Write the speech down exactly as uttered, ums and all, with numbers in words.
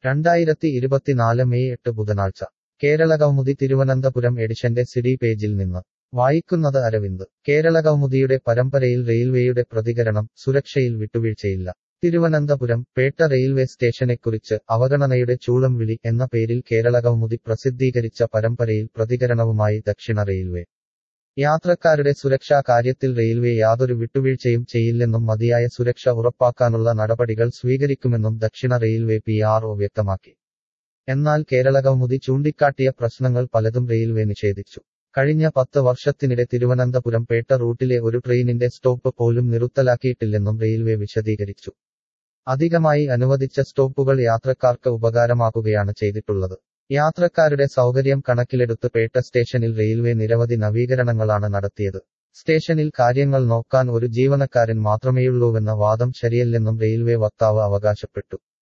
രണ്ടായിരത്തി ഇരുപത്തിനാല് മെയ് എട്ട് ബുധനാഴ്ച കേരളകൗമുദി തിരുവനന്തപുരം എഡിഷന്റെ സിഡി പേജിൽ നിന്ന് വായിക്കുന്നത് അരവിന്ദ്. കേരളകൗമുദിയുടെ പരമ്പരയിൽ റെയിൽവേയുടെ പ്രതികരണം, സുരക്ഷയിൽ വിട്ടുവീഴ്ചയില്ല. തിരുവനന്തപുരം പേട്ട റെയിൽവേ സ്റ്റേഷനെക്കുറിച്ച് അവഗണനയുടെ ചൂളം വിളി എന്ന പേരിൽ കേരളകൗമുദി പ്രസിദ്ധീകരിച്ച പരമ്പരയിൽ പ്രതികരണവുമായി ദക്ഷിണ റെയിൽവേ. യാത്രക്കാരുടെ സുരക്ഷാ കാര്യത്തിൽ റെയിൽവേ യാതൊരു വിട്ടുവീഴ്ചയും ചെയ്യില്ലെന്നും മതിയായ സുരക്ഷ ഉറപ്പാക്കാനുള്ള നടപടികൾ സ്വീകരിക്കുമെന്നും ദക്ഷിണ റെയിൽവേ പി ആർ ഒ വ്യക്തമാക്കി. എന്നാൽ കേരളകൗമുദി ചൂണ്ടിക്കാട്ടിയ പ്രശ്നങ്ങൾ പലതും റെയിൽവേ നിഷേധിച്ചു. കഴിഞ്ഞ പത്ത് വർഷത്തിനിടെ തിരുവനന്തപുരം പേട്ട റൂട്ടിലെ ഒരു ട്രെയിനിന്റെ സ്റ്റോപ്പ് പോലും നിർത്തലാക്കിയിട്ടില്ലെന്നും റെയിൽവേ വിശദീകരിച്ചു. അധികമായി അനുവദിച്ച സ്റ്റോപ്പുകൾ യാത്രക്കാർക്ക് ഉപകാരമാകുകയാണ് ചെയ്തിട്ടുള്ളത്. യാത്രക്കാരുടെ സൗകര്യം കണക്കിലെടുത്ത് പേട്ട സ്റ്റേഷനിൽ റെയിൽവേ നിരവധി നവീകരണങ്ങളാണ് നടത്തിയത്. സ്റ്റേഷനിൽ കാര്യങ്ങൾ നോക്കാൻ ഒരു ജീവനക്കാരൻ മാത്രമേയുള്ളൂവെന്ന വാദം ശരിയല്ലെന്നും റെയിൽവേ വക്താവ് അവകാശപ്പെട്ടു.